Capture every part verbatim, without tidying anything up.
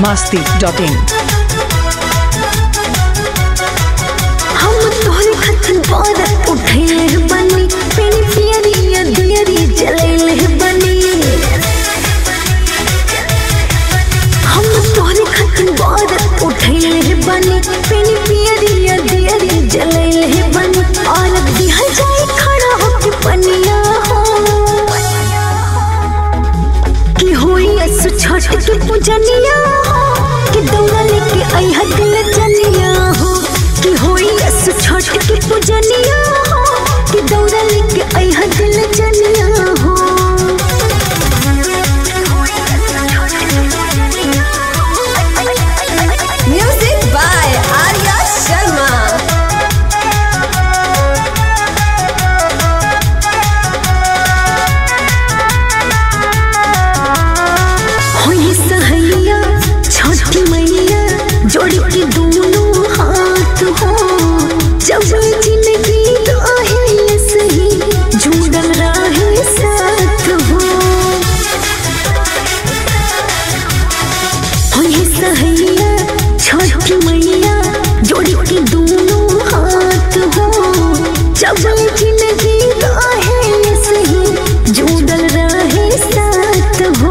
masti dot in. हम तोहरे खातिर बारात उठैले बनी, पेनी पियरिया दियरी जलैले बनी। हम तोहरे खातिर बारात उठैले बनी, पेनी पियरिया दियरी जलैले बनी। और दिहल जाए खड़ा होके पनिया हो कि होई असु छठ के पूजनिया हो, कि दौड़ा लेके अइहा दिल जनिया हो। कि होई असु छठ के पूजनिया हो, कि दौड़ा लेके अइहा दिल जनिया हो। Music by Arya Sharma. होई सहैया छठ मैया जोड़ी के दोनों हाथ हो, जब जिंदगी रहे सही जुड़ल रहे साथ हो। होई सहैया छठ मैया जोड़ी के दोनों हाथ हो, जब जिंदगी रहे सही जुड़ल रहे साथ हो।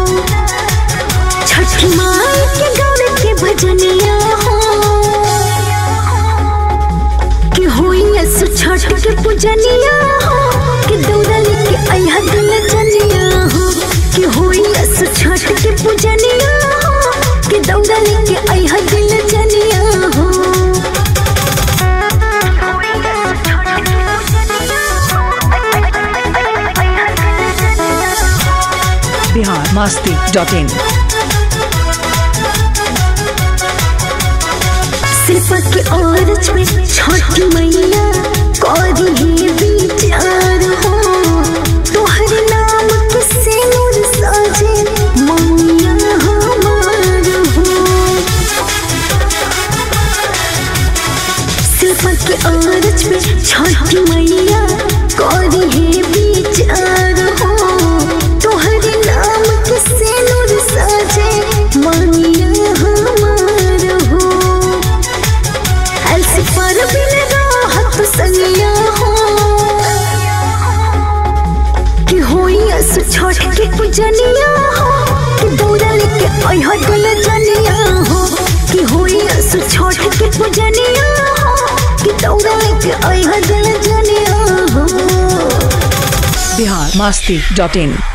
छठ माई के गावे के भजनिया हो, कि होई असु छठ के पूजनिया हो, कि दौड़ा लेके अइहा दिल जनिया हो। कि होई असु छठ के पूजनिया हो, कि दौड़ा लेके अइहा दिल जनिया हो। Bihar masti dot in. सिर्फ के औरत में छठ मैया कौरी ही विचार हो, तोहरे नाम के सिंदूर साजे मौनिया हमार हो। सिर्फ के औरत में छठ मैया कौरी ही विचार हो, तोहरे नाम के सिंदूर साजे मौनिया हमार हो। ऐसे पर बिन राहत संगिया हो, कि होई असु छठ के पूजनिया हो, कि दौड़ा लेके अइहा दिल जनिया हो। कि होई असु छठ के पूजनिया हो, कि दौड़ा लेके अइहा दिल जनिया हो। Bihar masti dot in.